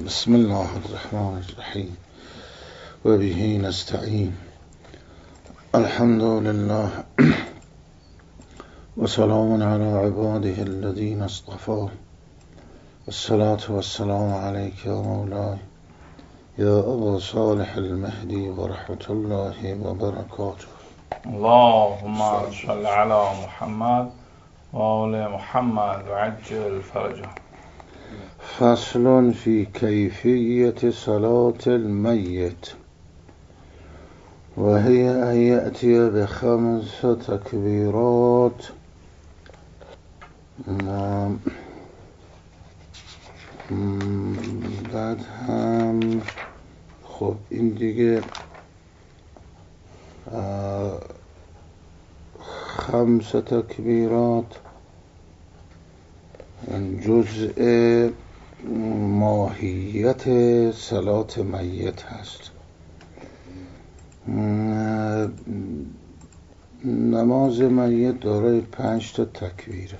بسم الله الرحمن الرحیم و به نستعین. الحمد لله و سلام علی عباده الذین اصطفى. الصلاة والسلام علیک یا مولای یا ابا صالح المهدی و رحمت الله و برکاته. اللهم صل علی محمد و آل محمد و عجل فرجه. فصل فی کیفیت صلاة المیت و هی ان یأتی بخمس تکبیرات. بعد هم خب این دیگه خمس تکبیرات جزء ماهیت صلاة میت هست. نماز میت دارای 5 تا تکبیره.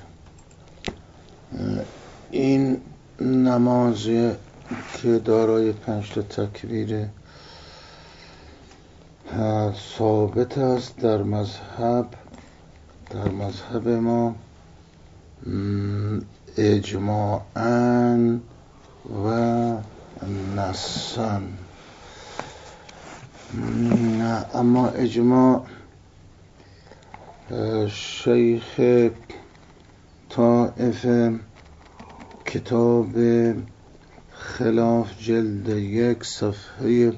این نماز که دارای 5 تا تکبیره ثابت است در مذهب ما اجماعاً و نصاً. اما اجماع شیخ طائفه کتاب خلاف جلد 1 صفحه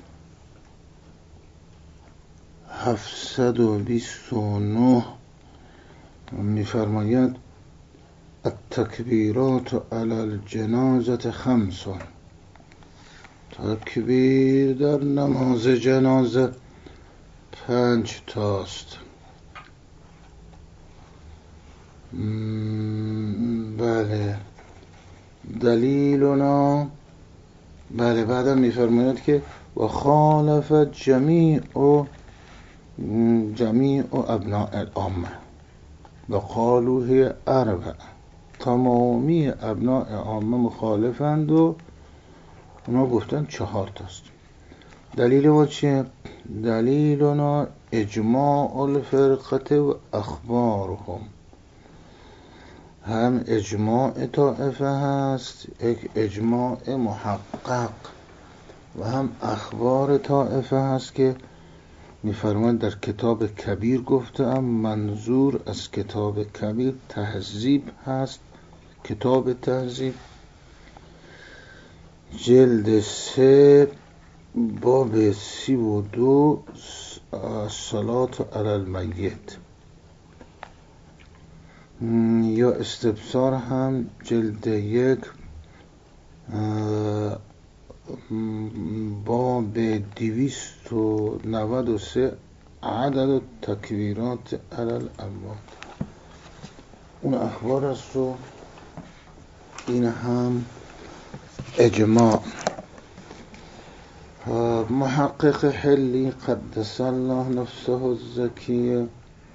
729 می‌فرماید التکبیرات علی الجنازة 5. تکبیر در نماز جنازه 5 تاست. بله دلیلنا، بله بعدم میفرماید که و خالف جمیع ابناء العامه و قالوا هی 4. تمامی ابناء عامه مخالفند و اونا گفتن 4 تاست. دلیل ما چیه؟ دلیلنا اجماع الفرقه و اخبارهم. هم اجماع طائفه هست، یک اجماع محقق، و هم اخبار طائفه هست که میفرماید در کتاب کبیر گفتم. منظور از کتاب کبیر تهذیب هست. کتاب تهذیب جلد 3 باب 32 صلاة علی المیت، یا استبصار هم جلد 1 باب 293 عدد تکبیرات علی الاموات. اون اخبار است و این هم اجماع. محقق حلی قدس الله نفسه الزکیه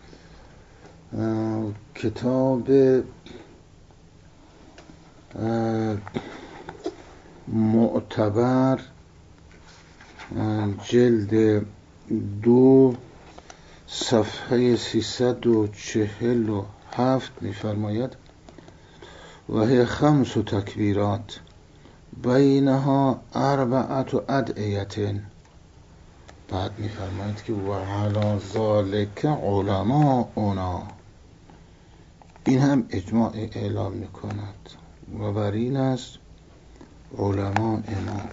کتاب معتبر جلد 2 صفحه 347 می‌فرماید و هی 5 تکبیرات بینها 4 ادعیه. بعد می‌فرماید که و علی ذالک علماؤنا. این هم اجماع اعلام می‌کند و بر این است علماء ما.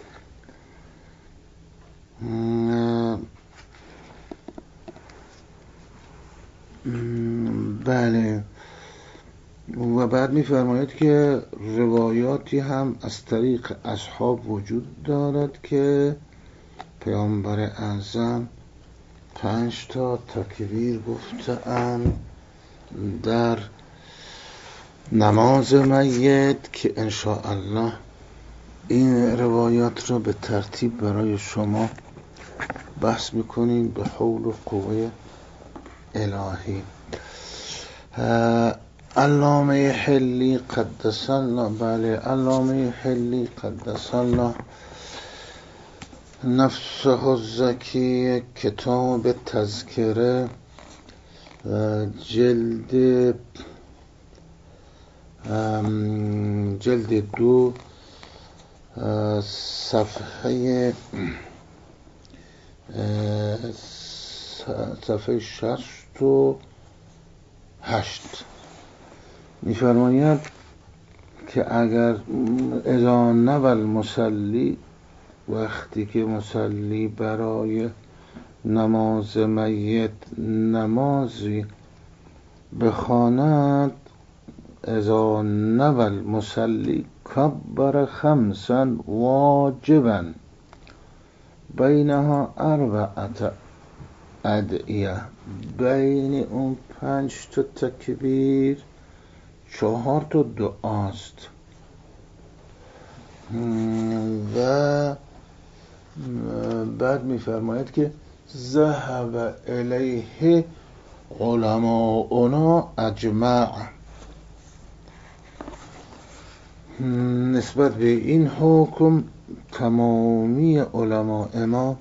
بله، و بعد می‌فرماید که روایاتی هم از طریق اصحاب وجود دارد که پیامبر اعظم 5 تا تکبیر گفتند در نماز میت که انشاءالله این روایات را به ترتیب برای شما بحث میکنیم به حول و قوه الهی. علامه حلی قدس الله، بله علامه حلی قدس الله نفسه الزکی، کتاب تذکره جلد 2 صفحه 68 می‌فرماید که اگر اذا نوى المصلی، وقتی که مصلی برای نماز میت نمازی بخواند، اذا نوى المصلی کبر 5 واجبا بینها 4 ادعیه، بین اون 5 تا تکبیر 4 تا دعاست. و بعد میفرماید که ذهب الیه علماؤنا اجمع، نسبت به این حکم تمامی علماء ما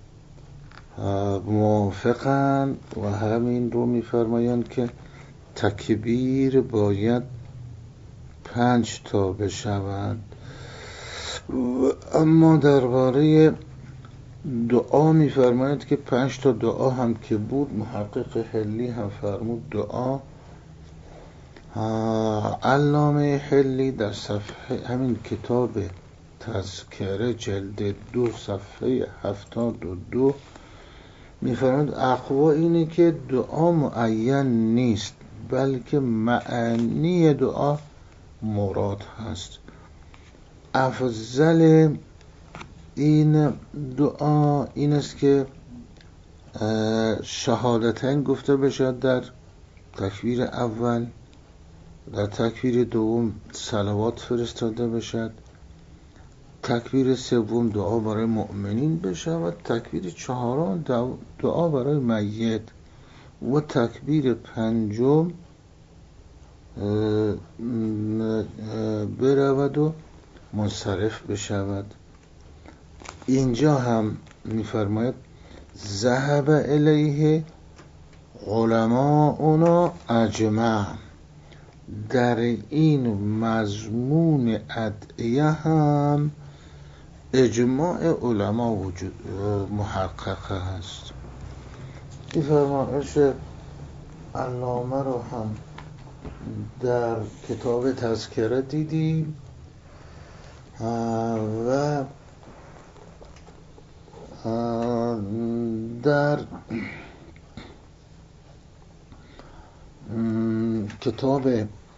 موافقند و همین رو میفرمایند که تکبیر باید 5 تا بشوند. اما درباره دعا میفرماید که 5 تا دعا هم که بود، محقق حلی هم فرمود دعا. علامه حلی در صفحه همین کتاب تذکره جلد 2 صفحه 72 میفرماید اقوا اینه که دعا معین نیست، بلکه معنی دعا مراد هست. افضل این دعا این است که شهادتین گفته بشد در تکبیر اول، در تکبیر دوم صلوات فرستاده بشد، تکبیر سوم دعا برای مؤمنین بشود، تکبیر چهارم دعا برای میت و تکبیر پنجم برود و منصرف بشود. اینجا هم میفرماید ذهب الیه علماؤنا اجمع، در این مضمون ادعیه هم اجماع علما وجود محقق هست. این فرمایش علامه رو هم در کتاب تذکره دیدیم و در کتاب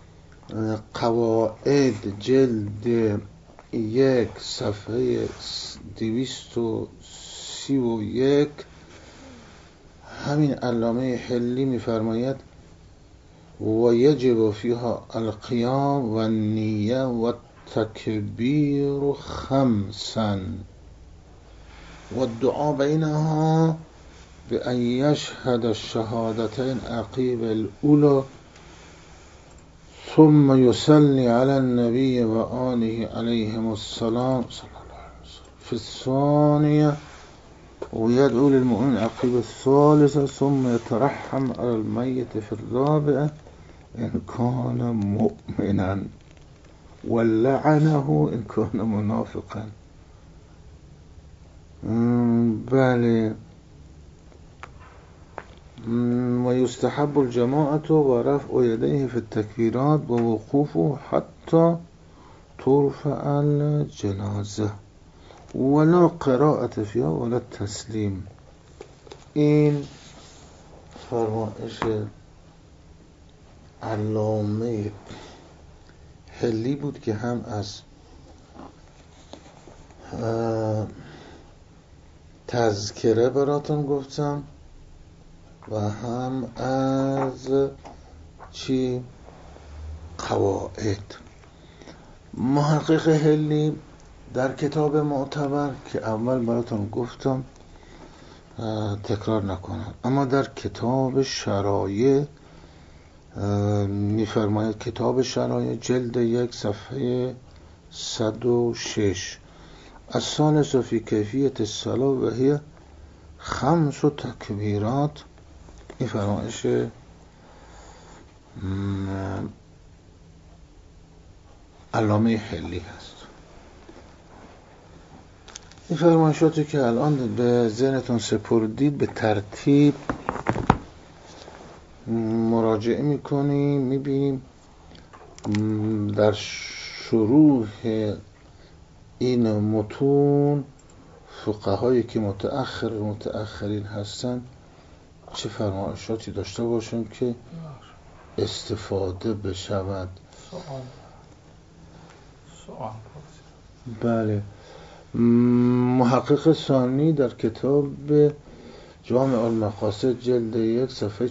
قواعد جلد 1 صفحه 231 همین علامه حلی میفرماید و یجب فیها القیام و النیه و تکبیر 5 و الدعا بینها بأن یشهد الشهادتین عقیب الاولى ثم يصلي على النبي وآله عليهم السلام صلى الله عليه وسلم في الثانية ويدعو للمؤمن عقيب الثالثة ثم يترحم على الميت في الرابعة إن كان مؤمنا ولعنه إن كان منافقا. بله. ويستحب الجماعة ورفع يديه في التكبيرات ووقوفه حتى ترفع الجنازة ولا قراءة فيها ولا التسليم. این فرمایش علامه حلی بود که هم از تذکره براتون گفتم و هم از قواعد. محقق حلی در کتاب معتبر که اول براتون گفتم تکرار نکنم، اما در کتاب شرایع می‌فرماید کتاب شرایع جلد 1 صفحه 106 الثالث فی کیفیت الصلاة و هی 5 تکبیرات. این فرمایش علامه حلی هست. این فرمایشاتی که الان به ذهنتون سپردید به ترتیب مراجعه میکنیم، میبینیم در شروع این متون فقهایی که متأخرین هستن چه فرمایشاتی داشته باشن که استفاده بشود. سوال بله. محقق ثانی در کتاب جامع المقاصد جلد 1 صفحه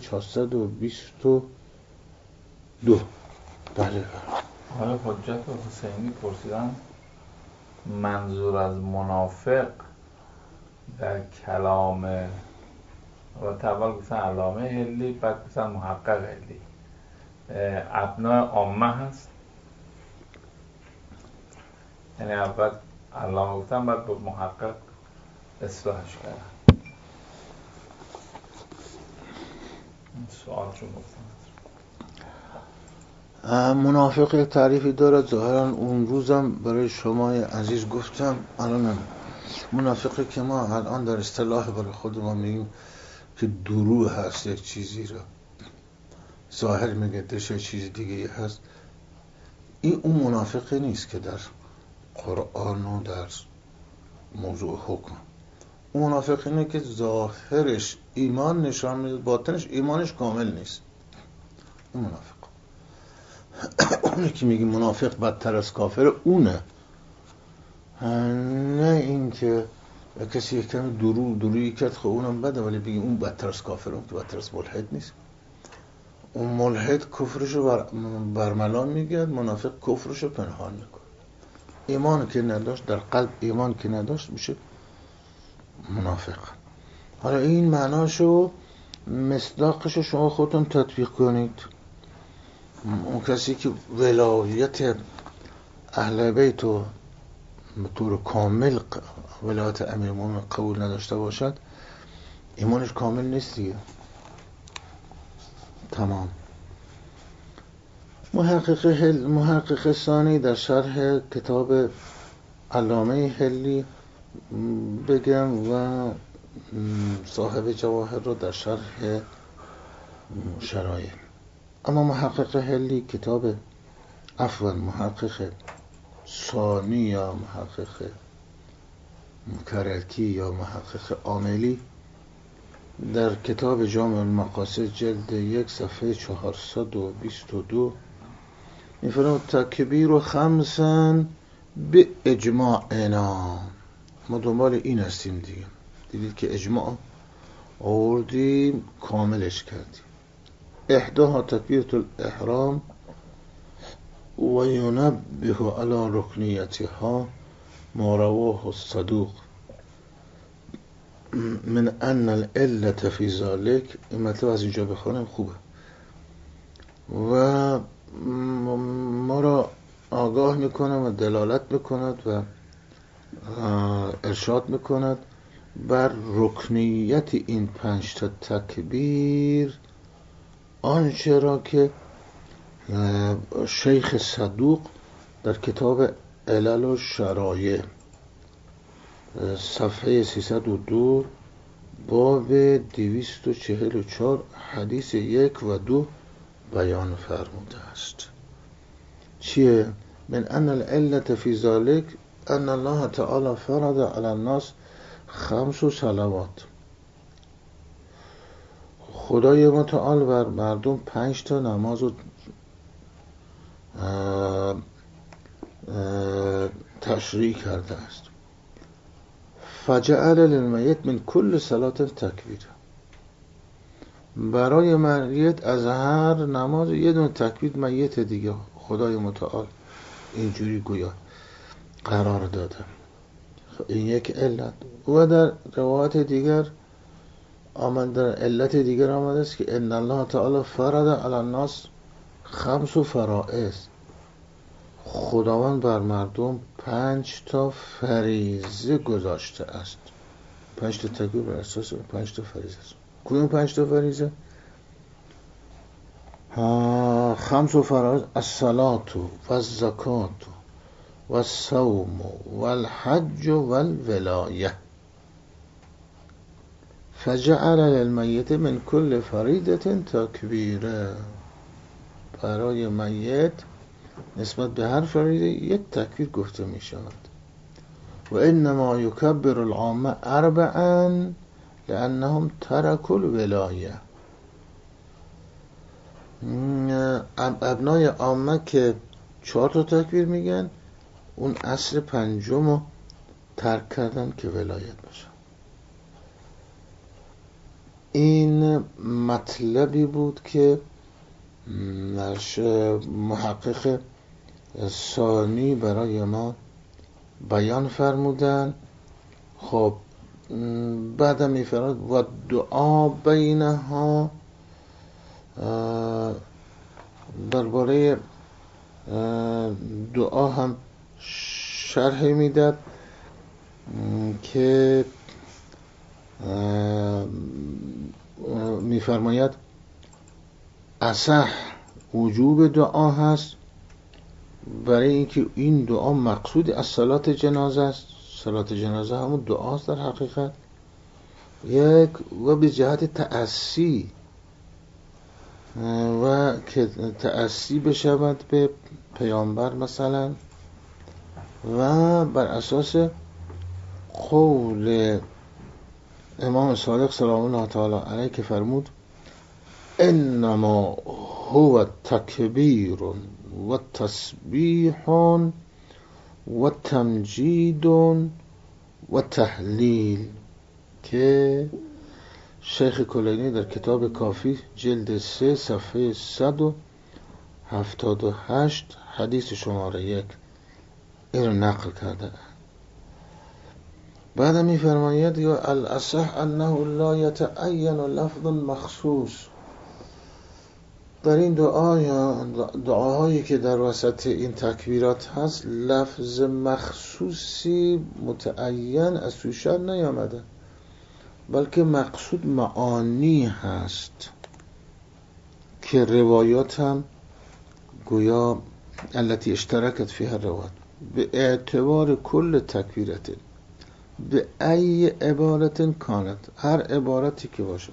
422. بله. حالا حجت حسینی پرسیدن منظور از منافق در کلام و اول گفتن علامه حلی، بعد گفتن محقق حلی، ابناء عامه هست؟ یعنی اول علامه گفتن بعد با محقق اصلاحش کردن. سوال چون گفتن منافق تعریفی دارد، ظاهرا اون روزم برای شما عزیز گفتم. الان منافقی که ما الان در اصطلاح برای خود ما میگیم که دروغ هست، یک چیزی را ظاهر میگه دشه چیز دیگه هست، این اون منافقی نیست که در قرآن و در موضوع حکم. اون منافق اینه که ظاهرش ایمان نشان میده، باطنش ایمانش کامل نیست. اون منافق اونه که میگی منافق بدتر از کافر، اونه. نه این که کسی یک کمی درویی کرد خب اونم بده، ولی بگیم اون بدتر از کافر، اون که بدتر از ملحد نیست. اون ملحد کفرشو برملا میگه، منافق کفرشو پنهان میکنه. ایمان که نداشت، در قلب ایمان که نداشت میشه منافق. حالا این معناشو مصداقشو شما خودتون تطبیق کنید. اون کسی که ولایت اهل بیت و به طور کامل ولایت امیرالمومنین قبول نداشته باشد، ایمانش کامل نیست دیگه. تمام. محقق ثانی در شرح کتاب علامه حلی بگم و صاحب جواهر رو در شرح شرایع. اما محقق حلی کتاب محقق ثانی یا محقق کرکی یا محقق عاملی در کتاب جامع المقاصد جلد 1 صفحه 422 می‌فرماید تکبیر 5 به اجماعنا. ما دنبال این هستیم دیگه. دیدید که اجماع آوردیم، کاملش کردیم. احداها تکبیرة الاحرام و ینبه علی رکنیتها ما رواه الصدوق من ان العلة فی ذلک. این مطلب از اینجا بخونم خوبه و ما را آگاه میکنه و دلالت میکند و ارشاد میکند بر رکنیت این 5 تا تکبیر، آنچه را که شیخ صدوق در کتاب علل و شرایع صفحه 302 باب 244 حدیث 1 و 2 بیان فرموده است. چیه؟ من ان العلة فی ذلک ان الله تعالی فرض علی الناس 5 صلوات. خدای متعال بر مردم 5 تا نماز رو تشریع کرده است. فجعل للمیت من کل صلاة تکبیر. برای میت از هر نماز یه دونه تکبیر میت دیگه خدای متعال اینجوری گویا قرار داده. این یک علت. و در روایت دیگر در علت دیگر آمده است که ان الله تعالی فرض علی الناس خمس و فرائض، خداوند بر مردم 5 فریضه گذاشته است. 5 تکبیر بر اساس 5 فریضه است. کدوم 5 فریضه؟ خمس و فرائض: الصلاة و الزکاة و الصوم و الحج و الولایه. فجعل للمیت من کل فریضة تکبیره. برای میت نسبت به هر فریضه یک تکبیر گفته می شود. و انما یکبر العامه 4 لانهم ترکوا الولایه. ابنای عامه که 4 تکبیر میگن، اون اصل 5 رو ترک کردن که ولایت باشه. این مطلبی بود که محقق ثانی برای ما بیان فرمودن. خب بعدم میفرماد و دعا بینها، درباره دعا هم شرح میداد که میفرماید اصح وجوب دعا هست، برای اینکه این دعا مقصود از صلات جنازه است. صلات جنازه همون دعاست در حقیقت. یک و به جهت تأسی و که تأسی بشود به پیامبر مثلا، و بر اساس قول امام صادق سلام الله تعالی علیه که فرمود انما هو تکبیر و تسبیح و تمجید و تهلیل، که شیخ کلینی در کتاب کافی جلد 3 صفحه 178 حدیث شماره 1 این رو نقل کرده. بعد می‌فرماید یا الاصح انه لا یتعین لفظ مخصوص. در این دعاهایی که در وسط این تکبیرات هست، لفظ مخصوصی متعین از توشان نیامده، بلکه مقصود معانی هست که روایات هم گویا التي اشترکت فيها الروایات به اعتبار کل تکبیرت به ای عبارت کانت، هر عبارتی که باشد.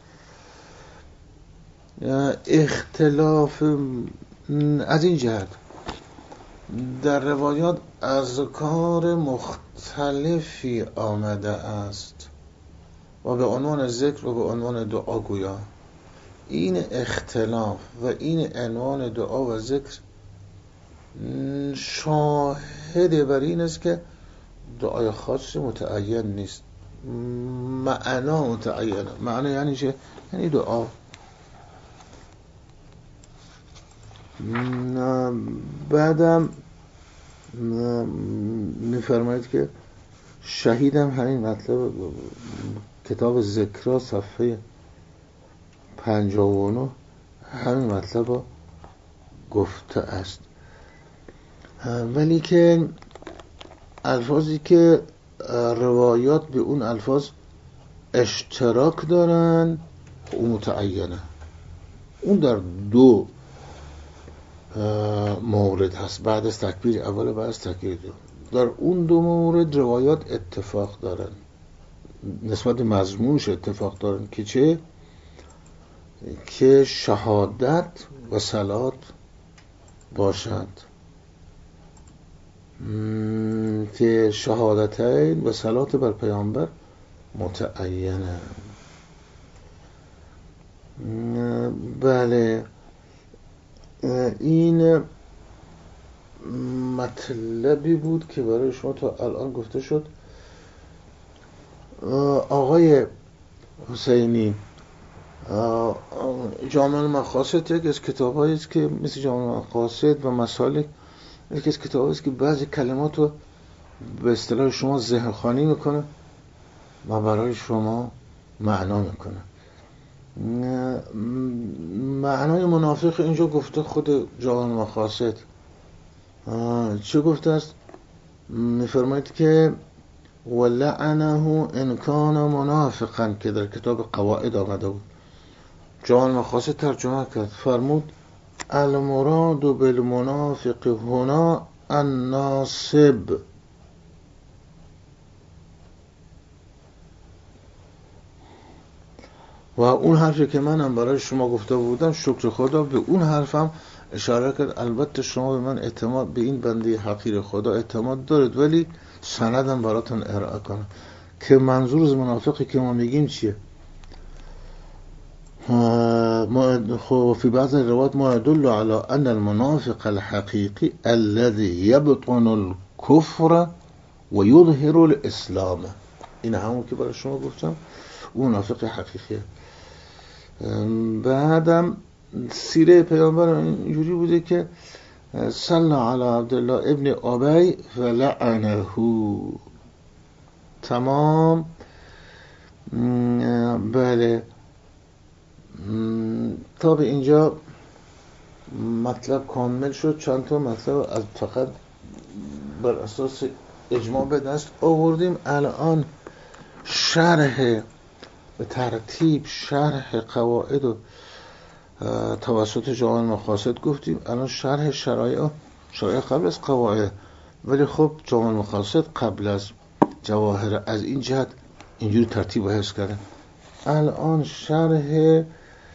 اختلاف از این جهت در روایات اذکار مختلفی آمده است و به عنوان ذکر و به عنوان دعا گویا. این اختلاف و این عنوان دعا و ذکر شاهد بر این است که دعای خاصی متعین نیست، معنا متعینه. معنا یعنی چه؟ یعنی دعا. بعدم میفرماید که شهیدم همین مطلب کتاب ذکرها صفحه 59 همین مطلب گفته است. ولی که الفاظی که روایات به اون الفاظ اشتراک دارن اون متعینه. اون در 2 مورد هست، بعد از تکبیر اول و بعد از تکبیر دوم. در اون 2 مورد روایات اتفاق دارن، نسبت مضمونش اتفاق دارن که چه؟ که شهادت و صلات باشد، که شهادتین و صلات بر پیامبر متعینه. بله، این مطلبی بود که برای شما تا الان گفته شد. آقای حسینی، جامع المقاصد یک از کتاب‌هایی است که مثل جامع المقاصد و مسالک یکی از کتاب‌هایی است که بعضی کلمات رو به اصطلاح شما ذهن‌خوانی میکنه و برای شما معنا میکنه. معنای منافق اینجا گفته خود جوان مقاصد. چه گفته است؟ میفرماید که ولعنه ان کان منافقا که در کتاب قواعد آمده بود. جوان مقاصد ترجمه کرد، فرمود المراد بالمنافق هنا الناصب. و اون حرفی که منم برای شما گفته بودم، شکر خدا، به اون حرفم اشاره کرد. البته شما به من اعتماد، به این بنده حقیر خدا اعتماد دارید، ولی سندم براتون ارائه کنم که منظور از منافقی که ما میگیم چیه. خب فی بعض روایات ما يدل على ان المنافق الحقيقي الذي يبطن الكفر ويظهر الاسلام. این همون که برای شما گفتم، اون منافق حقیقیه. بعدم سیره پیامبر اینجوری بوده که صلی علی عبدالله ابن ابی فلعنه. تمام. بله، تا به اینجا مطلب کامل شد. چند تا مطلب از فقط بر اساس اجماع به دست آوردیم. الان شرح به ترتیب شرح قواعد و توسط جوان مقاصد گفتیم. الان شرح شرایع قبل از قواعد، ولی خب جوان مقاصد قبل از جواهر از این جهت اینجوری ترتیب و حفظ کرده. الان شرح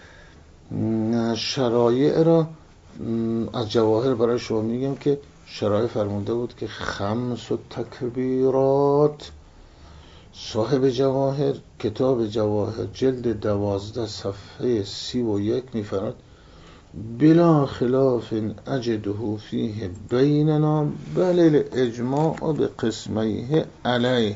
شرایع را از جواهر برای شما میگم که شرایع فرموده بود که خمس و تکبیرات. صاحب جواهر، کتاب جواهر جلد 12 صفحه 31 میفرماید بلا خلاف اجده فیه بیننا بل الاجماع به قسمیه علیه.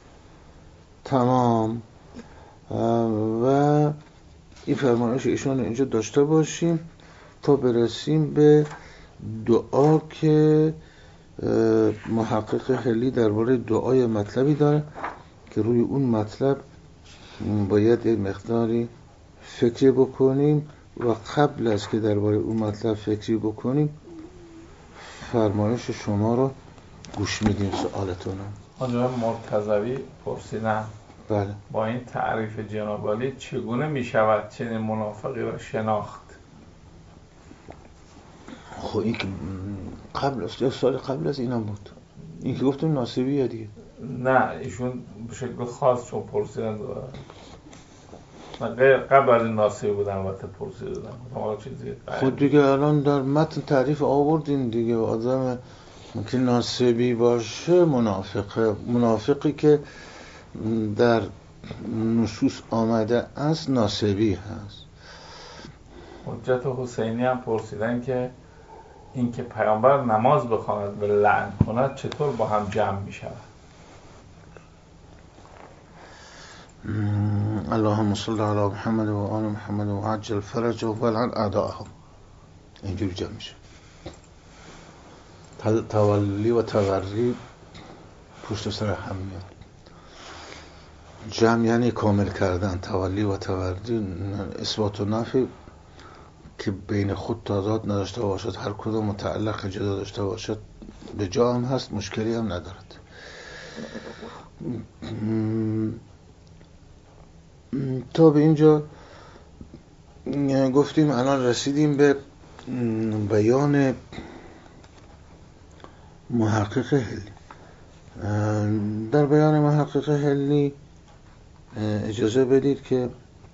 تمام. و این فرمایش ایشان اینجا داشته باشیم تا برسیم به دعا که محقق حلی درباره دعای مطلبی داره که روی اون مطلب باید یک مقداری فکری بکنیم و قبل از که درباره اون مطلب فکری بکنیم فرمایش شما رو گوش میدیم. سوالتون آنجا مرتضوی پرسیدن بله، با این تعریف جناب عالی چگونه میشود چنین منافقی را شناخت؟ خب این که قبل از سال قبل از اینم بود، این که گفتم ناصبیه دیگه. نه ایشون به شکل خاص چون پرسیدن قبل از این ناصبی بودن البته پرسیدن خود دیگه الان در متن تعریف آوردین دیگه. آدم که ناصبی باشه منافقی که در نصوص آمده است ناصبی هست. حجت حسینی هم پرسیدن که این که پیامبر نماز بخواند و لعن کند چطور با هم جمع می شود؟ اللهم صل علی محمد و آل محمد و عجل فرجه و لعن اعداءهم. اینجوری جمع میشه. تولی و تغری پشت سر هم میاد. جمع یعنی کامل کردن. تولی و تغری اثبات و نفی که بین خود تضاد نداشته باشد، هر کدوم متعلق جدا داشته باشد، به جا هم هست، مشکلی هم ندارد. تا به اینجا گفتیم. الان رسیدیم به بیان محقق حلی. در بیان محقق حلی اجازه بدید که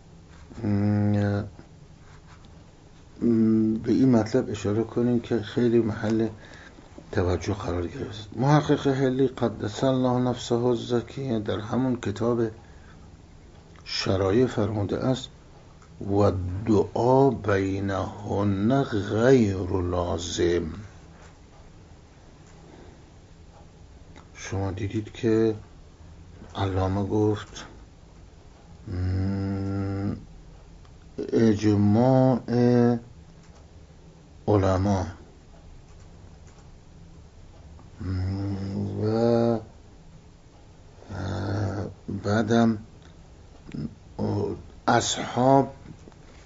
به این مطلب اشاره کنیم که خیلی محل توجه قرار گرفت. محقق حلی قدس الله نفسه الزکیه در همون کتاب شرایع فرموده است و دعا بینهن غیر لازم. شما دیدید که علامه گفت اجماع علما و بعدم اصحاب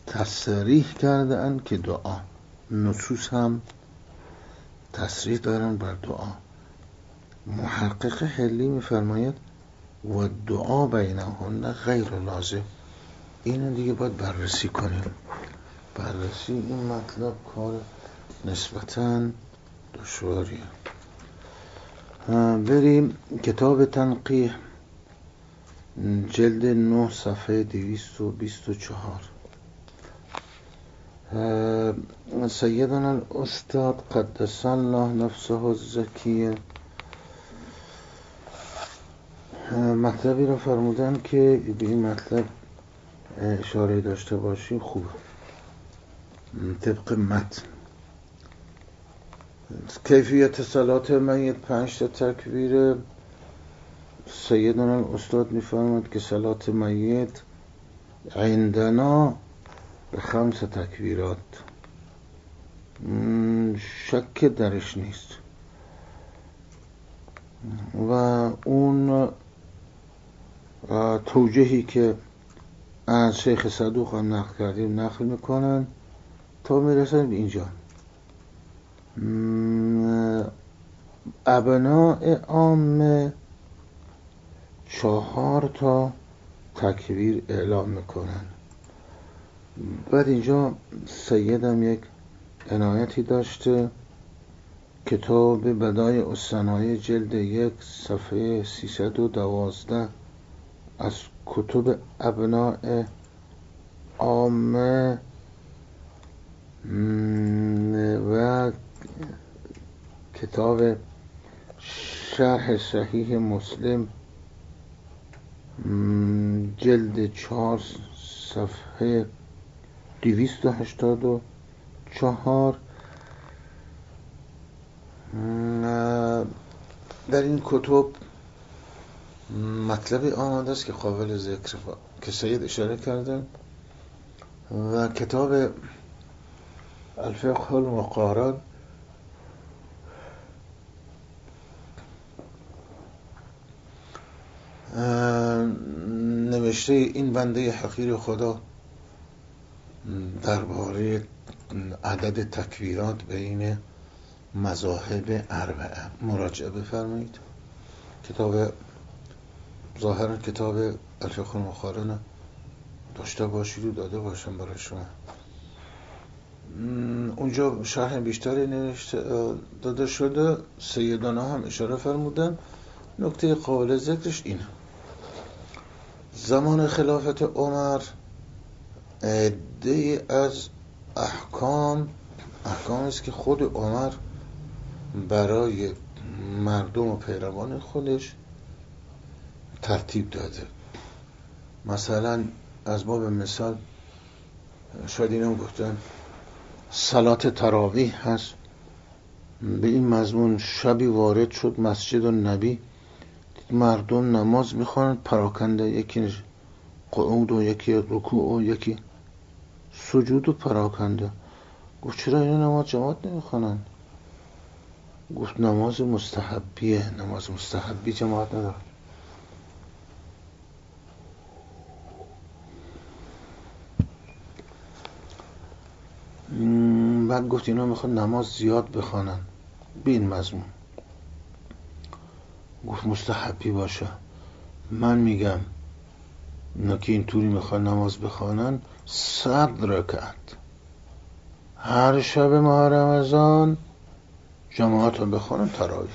تصریح کردن که دعا، نصوص هم تصریح دارن بر دعا. محقق حلی میفرماید و دعا بینهن غیر لازم. اینو دیگه باید بررسی کنیم. بررسی این مطلب کار نسبتاً دشواریه. بریم کتاب تنقیح جلد 9 صفحه 224. سیدنا الاستاد قدس الله نفسه الزکیه مطلبی رو فرمودن که به این مطلب اشاره داشته باشیم خوبه. طبق متن کیفیت صلات میت 5 تکبیر. سیدنا الاستاد میفرماید که صلات میت عندنا به 5 تکبیرات، شک درش نیست. و اون توجیهی که از شیخ صدوق هم نقل کردیم نقل میکنن تا میرسن به اینجا. ابناء عامه 4 تا تکبیر اعلام میکنن. بعد اینجا سیدم یک عنایتی داشته، کتاب بدایع الصنایع جلد 1 صفحه 312 از کتب ابناء عامه و کتاب شرح صحیح مسلم جلد 4 صفحه 284. در این کتب مطلبی آمده است که قابل ذکر که سید اشاره کردن. و کتاب الفقه المقارن نوشته این بنده حقیر خدا درباره عدد تکبیرات بین مذاهب اربعه مراجعه بفرمایید. کتاب ظاهرا کتاب الفقه المقارن داشته باشید و داده باشم برای شما. اونجا شرح بیشتری نوشته داده شده. سیدانا هم اشاره فرمودن. نکته قابل ذکرش اینه: زمان خلافت عمر عده از احکام است که خود عمر برای مردم و پیروان خودش ترتیب داده. مثلا از باب مثال شاید اینم گفتن صلات تراویح هست. به این مضمون شبی وارد شد مسجد النبی، مردم نماز میخوانند پراکنده، یکی قعود و یکی رکوع و یکی سجود و پراکنده. گفت چرا اینا نماز جماعت نمیخوانن؟ گفت نماز مستحبیه، نماز مستحبی جماعت نداره. بعد گفت اینا میخوان نماز زیاد بخوانن به این مضمون. گفت مستحبی باشه. من میگم اینا که اینطوری میخوان نماز بخوانن 100 رکعت هر شب ماه رمضان جماعت رو بخوانن تراویح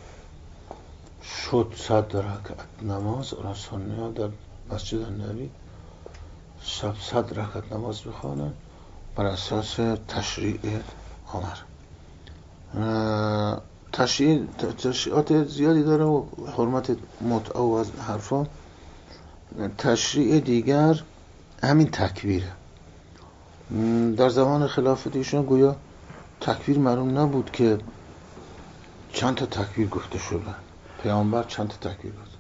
شد 100 رکعت نماز. رسول ها در مسجد النبی شب 100 رکعت نماز بخوانن بر اساس تشریع عمر. تشریعات زیادی داره و حرمت متعه و از حرفا. تشریع دیگر همین تکبیره. در زمان خلافت ایشون گویا تکبیر معلوم نبود که چند تا تکبیر گفته شده. پیامبر چند تا تکبیر گفت؟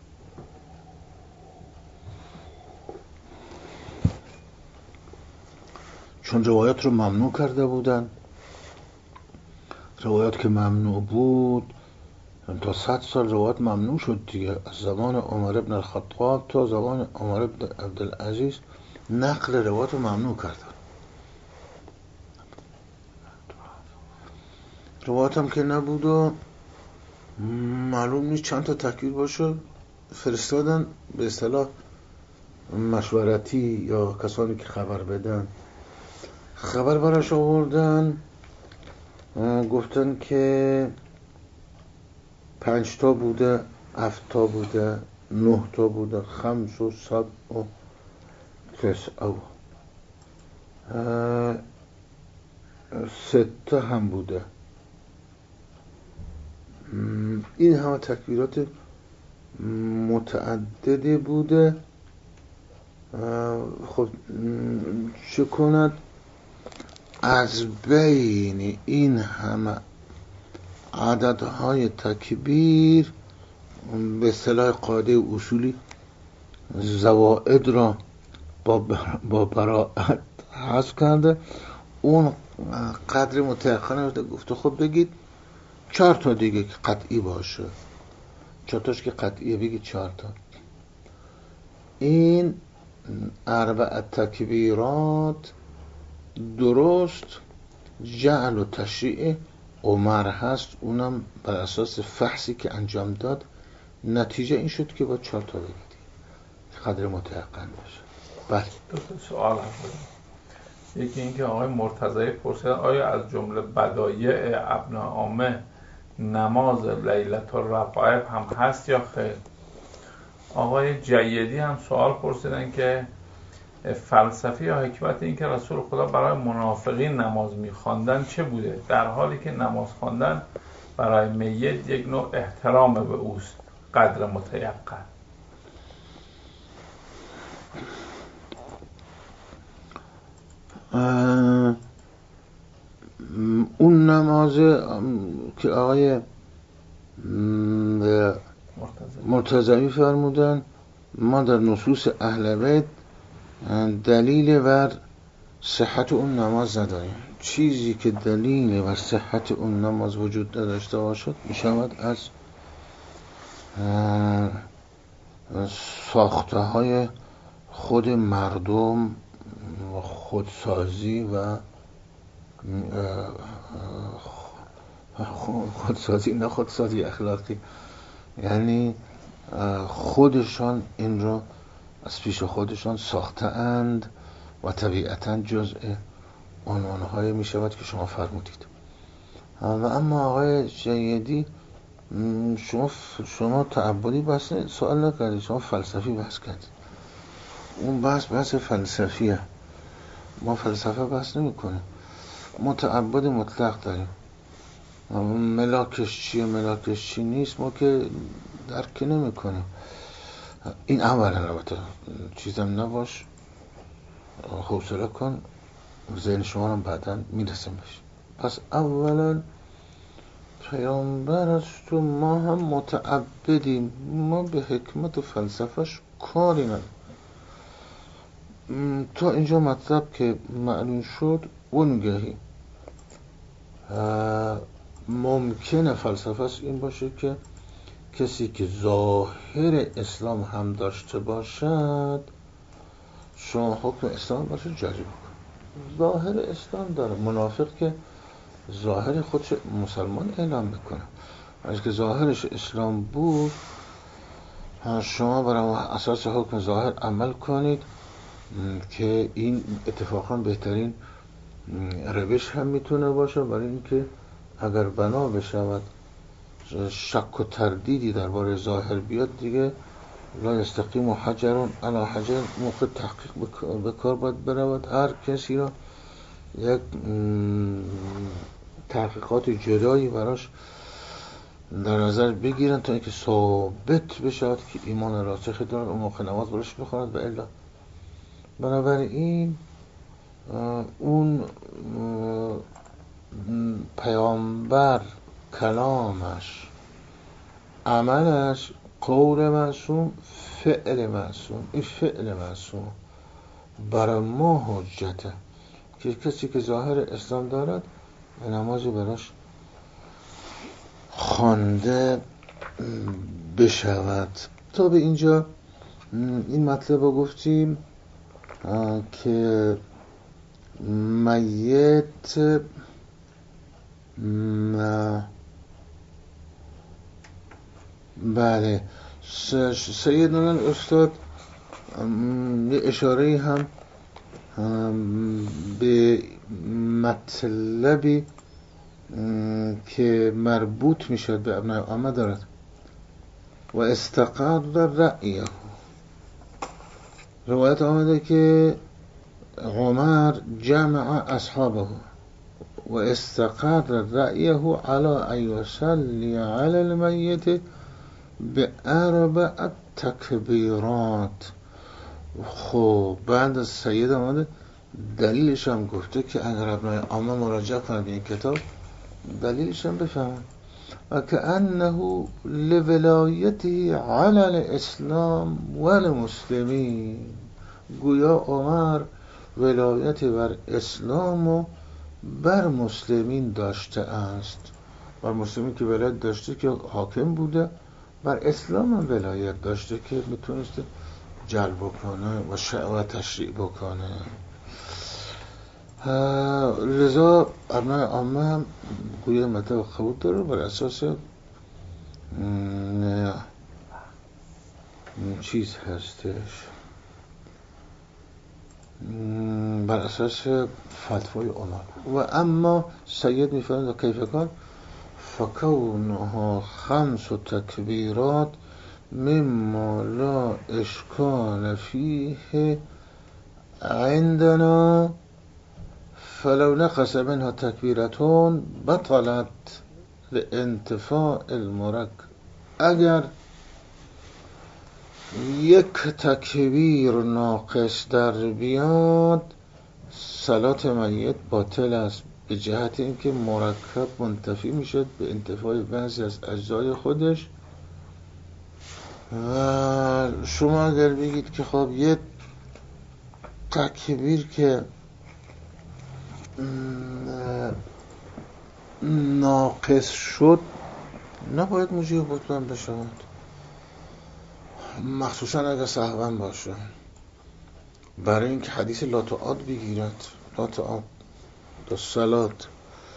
چون روایات رو ممنوع کرده بودن. روایات که ممنوع بود تا 100 سال روایات ممنوع شد دیگه. از زمان عمر ابن الخطاب تا زمان عمر ابن عبدالعزیز نقل روایت رو ممنوع کردن. روایت هم که نبود و معلوم نیست چند تا تکبیر باشه، فرستادن به اصطلاح مشورتی یا کسانی که خبر بدن، خبر براش آوردن، گفتن که 5 تا بوده، 7 تا بوده، 9 تا بوده، 5 و 7 و 9 3 تا هم بوده. این همه تکبیرات متعدده بوده. خب چه کند از بین این همه عددهای تکبیر به اصطلاح قاعده اصولی زوائد را با براعت حذف کرده. اون قدر متأخرانه گفته خب بگید 4 تا دیگه که قطعی باشه، 4 تاش که قطعیه بگید 4 تا. این 4 تکبیرات درست جعل و تشریع عمر هست، اونم بر اساس فحصی که انجام داد نتیجه این شد که با 4 تا بگیدی قدر متيقن باشه. بله. دو تا سوال هست. یکی اینکه آقای مرتضی پرسیدن آیا از جمله بدایع ابن عامه نماز لیلة الرغائب هم هست یا خیر؟ آقای جیدی هم سوال پرسیدن که فلسفه یا حکمت این که رسول خدا برای منافقین نماز می‌خواندن چه بوده، در حالی که نماز خواندن برای میت یک نوع احترام به اوست قدر متیقن؟ اون نماز که آقای مرتضوی فرمودن ما در نصوص اهل بیت دلیل بر صحت اون نماز نداریم. چیزی که دلیل بر صحت اون نماز وجود نداشته باشد میشود از ساخته های خود مردم، خودسازی و خودسازی نه خودسازی اخلاقی، یعنی خودشان این رو از پیش خودشان ساخته اند و طبیعتاً جزء عنوانهای می شود که شما فرمودید. و اما آقای جیدی شما تعبدی بحث سوال نکردید، شما فلسفی بحث کردید. اون بحث فلسفیه، ما فلسفه بحث نمی کنیم. ما تعبد مطلق داریم، ملاکش چیه ملاکش چی نیست ما که درک نمی کنیم. این اولا البته چیزم نباش، حوصله کن، ذهن شما رو بعداً میرسیم بشیم. پس اولا پیامبر است و ما هم متعبدیم، ما به حکمت و فلسفهش کاری نداریم. تا اینجا مطلب که معلوم شد اونگهی ممکنه فلسفه این باشه که کسی که ظاهر اسلام هم داشته باشد شما حکم اسلام باشه جاری بکن. ظاهر اسلام داره، منافق که ظاهر خودش مسلمان اعلام میکنه، از که ظاهرش اسلام بود شما برای اساس حکم ظاهر عمل کنید که این اتفاقا بهترین روش هم میتونه باشه، برای اینکه اگر بنا بشود شک و تردیدی درباره ظاهر بیاد دیگه لا یستقیم حجر علی حجر، موقع تحقیق به کار باید برود. هر کسی را یک تحقیقات جدایی براش در نظر بگیرن تا اینکه ثابت بشود که ایمان راسخ دارد، اون موقع نماز براش بخواند و الا. بنابراین اون پیامبر کلامش، عملش، قول معصوم، فعل معصوم، این فعل معصوم برای ما حجته که کسی که ظاهر اسلام دارد نمازی براش خوانده بشود. تا به اینجا این مطلب رو گفتیم. که میت بله سیدنا استاد یه اشاره هم به مطلبی که مربوط میشد به ابنای عامه دارد و استقر رأیه. روایت آمده که عمر جمع اصحابه و استقر رأیه على ان يصلي على الميت بأربع تکبیرات. خب بعد از سید آمده دلیلش هم گفته که اگر ابنای عامه مراجعه کنند به این کتاب دلیلش هم بفهمند و که انه لولایته علی الاسلام و المسلمین، گویا عمر ولایت بر اسلام و بر مسلمین داشته است. بر مسلمین که ولایت داشته که حاکم بوده، بر اسلام هم ولایت داشته که میتونسته جلب بکنه و تشریع بکنه. لذا ابنای عامه هم گویا مطلب قبول داره بر اساس چیز هستش، بر اساس فتوای عمر. و اما سید میفرماید کیف کان فکونها 5 تکبیرات مما لا اشکال فیه عندنا فلو نقص منها تکبیرتون بطلت لانتفاع المرک. اگر یک تکبیر ناقص در بیاد صلات میت باطل است، به جهت اینکه مرکب منتفی میشد به انتفاع بعضی از اجزای خودش. و شما اگر بگید که خب یک تکبیر که ناقص شد نباید موجب بطلان بشود، مخصوصا اگر سهوا باشه، برای اینکه حدیث لا تعاد بگیرد. لا تعاد در صلات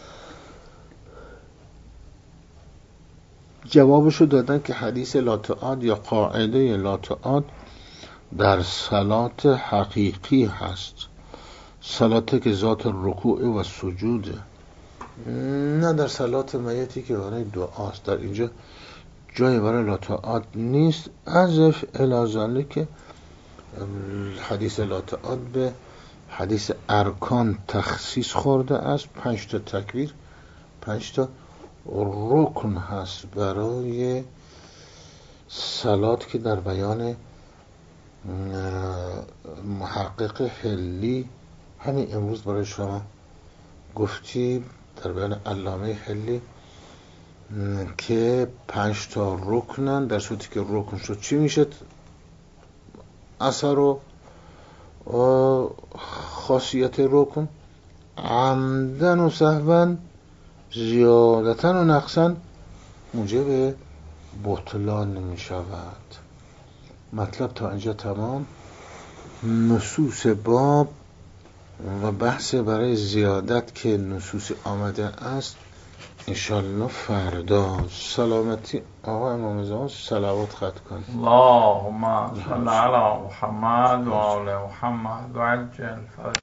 جوابشو دادن که حدیث لا تعاد یا قاعده لا تعاد در صلات حقیقی هست، صلاتی که ذات رکوع و سجوده، نه در صلات میتی که برای دعاست. در اینجا جای برای لا تعاد نیست. عزف الازاله که حدیث لا تعاد به حدیث ارکان تخصیص خورده است. 5 تا تکبیر 5 تا رکن هست برای صلات که در بیان محقق حلی همین امروز برای شما گفتیم، در بیان علامه حلی که 5 تا رکنن، در صورتی که رکن شد چی میشه؟ اثر و خاصیت رکن عمدن و سهوا زیادتن و نقصن موجب بطلان نمی شود. مطلب تا اینجا تمام. نصوص باب و بحث برای زیادت که نصوص آمده است انشالله فردا. سلامتی آقا امام زمان صلوات ختم کن. اللهم صل علی محمد و آل محمد و عجل